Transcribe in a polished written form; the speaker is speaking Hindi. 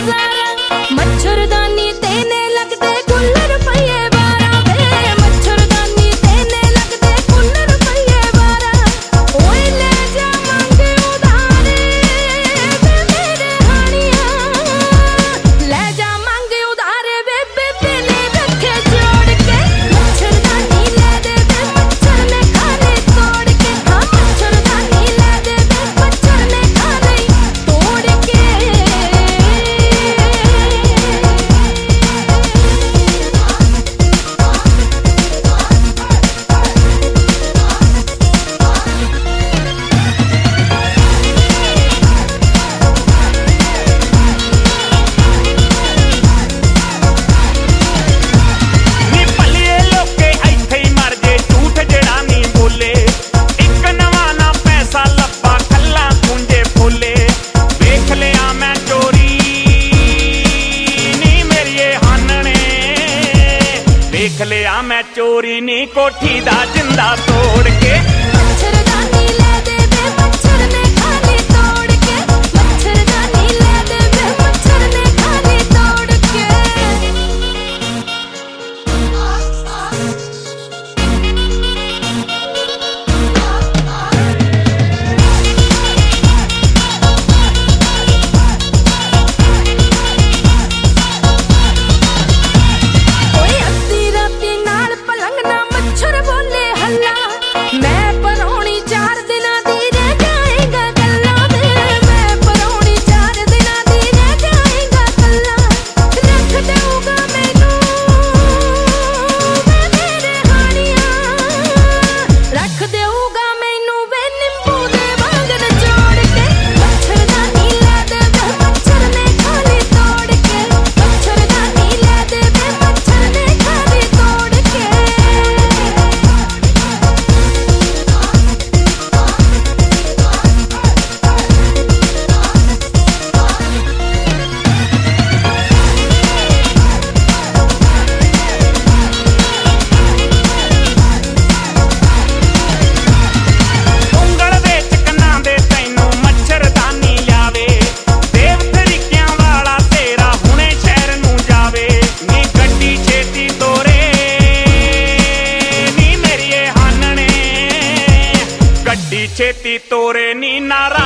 नजारा। मच्छरदानी देने लगदे कुल रुपये 12 वे, मच्छरदानी देने लगदे कुल रुपये 12। ओए ले जा मंगे उधारे वे मेरे हानिया, ले जा मंगे उधारे वे बेबे ने रखे जोड़ के। मच्छरदानी ले दे वे मच्छर ने खाने तोड़ के, हाँ मच्छरदानी ले दे वे मच्छर ने खाने तोड़ के। नी भलिए लोके इत्थे ही मर जे झूठ जड़ा नहीं बोले। एक नवा ना पैसा लब्बा खल्ला पूंजे फुले। वेख लिया मैं चोरी नी मेरिए हानने, वेख लिया मैं चोरी नी कोठी दा जिंदा तोड़ के। मच्छरदानी ले दे वे मच्छर ने खाने तोड़ के, मच्छरदानी ले दे वे मच्छर ने खाने तोड़ के। ओए अद्धी राती नाल पलंग ना मच्छर बोले हल्ला, मैं परौनी 4 दिनां दी रह जाएगा गल्ला वे, मैं परौनी 4 दिनां दी रह जाएगा गल्ला। रख देऊगा मैनू वे मेरे हानिया, रख देऊगा मैनू वे नींबू दे वांग नचोड़ के। मच्छरदानी ले दे वे मच्छर ने खाने तोड़ के, मच्छरदानी ले दे वे मच्छर ने खाने तोड़ के। ਉਂਗਲ ਵਿੱਚ ਕੰਨਾਂ ਦੇ ਤੈਨੂੰ ਮੱਛਰਦਾਨੀ ਲਿਆਵੇ। ਦੇਵ ਤਰੀਕਿਆਂ ਵਾਲਾ ਤੇਰਾ ਹੁਣੇ ਸ਼ਹਿਰ ਨੂੰ ਜਾਵੇ। ਨੀ ਗੱਡੀ ਛੇਤੀ ਤੋਰੇ ਨੀ ਮੇਰੀਏ ਹਾਨਣੇ, ਗੱਡੀ ਛੇਤੀ ਤੋਰੇ ਨੀ ਨਾਰਾ